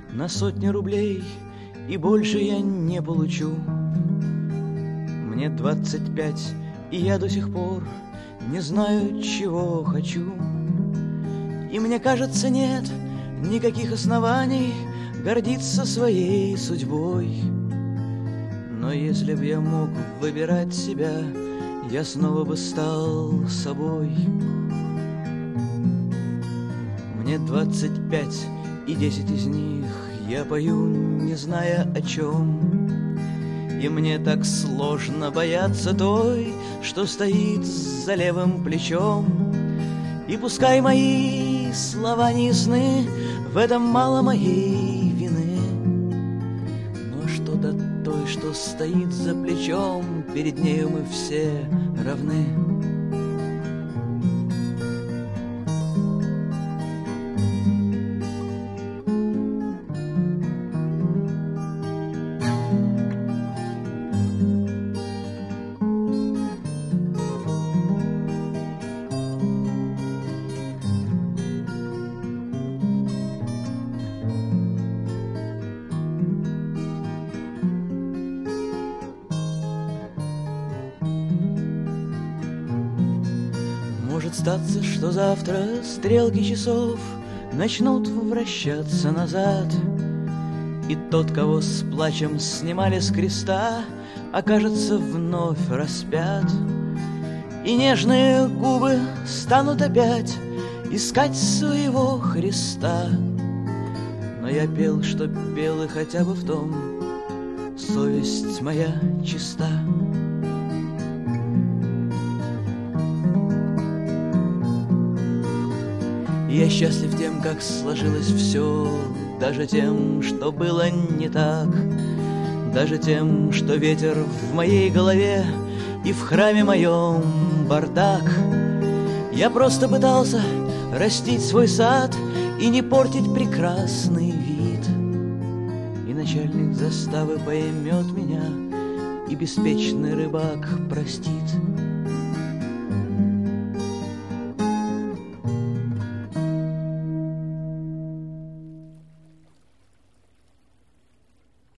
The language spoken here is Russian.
на сотни рублей, и больше я не получу. Мне 25, и я до сих пор не знаю, чего хочу. И мне кажется, нет никаких оснований гордиться своей судьбой. Но если б я мог выбирать себя, я снова бы стал собой. Мне 25, и 10 из них я пою, не зная о чем. И мне так сложно бояться той, что стоит за левым плечом. И пускай мои слова не ясны, в этом мало моей вины. Но что до той, что стоит за плечом, перед нею мы все равны. Может статься, что завтра стрелки часов начнут вращаться назад, и тот, кого с плачем снимали с креста, окажется вновь распят. И нежные губы станут опять искать своего Христа. Но я пел, что пел, и хотя бы в том совесть моя чиста. Я счастлив тем, как сложилось все, даже тем, что было не так, даже тем, что ветер в моей голове и в храме моем бардак. Я просто пытался растить свой сад и не портить прекрасный вид. И начальник заставы поймет меня, и беспечный рыбак простит.